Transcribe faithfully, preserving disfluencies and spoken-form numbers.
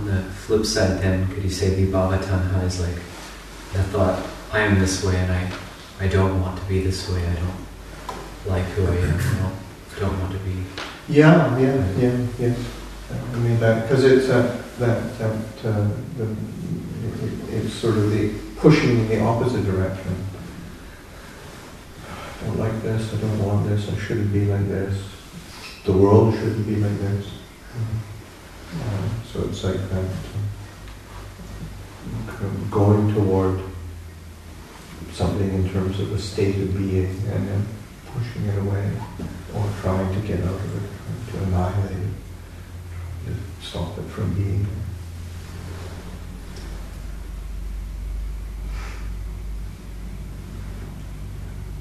on the flip side then, could you say Vibhava Tanha is like the thought, I am this way and I, I don't want to be this way, I don't like who I am, I don't, don't want to be. Yeah, yeah, yeah, yes. I mean that, because it's uh, that, that uh, the, it, it's sort of the pushing in the opposite direction. I don't like this, I don't want this, I shouldn't be like this. The world shouldn't be like this. Mm-hmm. Uh, so it's like that, uh, going toward something in terms of a state of being and then pushing it away or trying to get out of it, trying to annihilate it, to stop it from being.